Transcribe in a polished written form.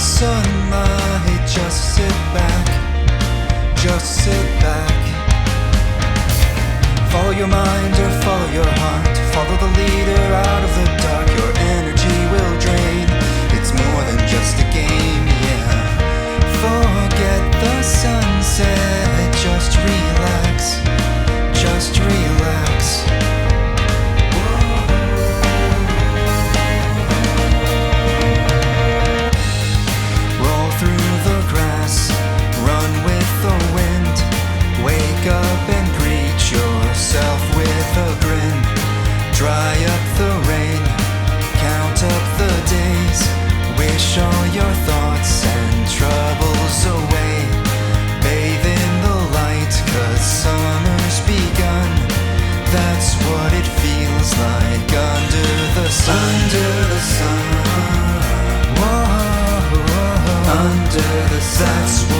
sunlight, just sit back, just sit back. Follow your mind or follow your heart, follow the leader out of the dark. Your energy will drain, it's more than just a game, yeah. Forget the sunset, just relax, just relax. Roll through the grass, run with the wind, wake up and greet yourself with a grin. Dry up the rain, count up the days, wish all your thoughts and troubles away. Bathe in the light, 'cause summer's begun. That's what it feels like under the sun. Under the sun. Whoa, whoa, whoa. Under the sun. That's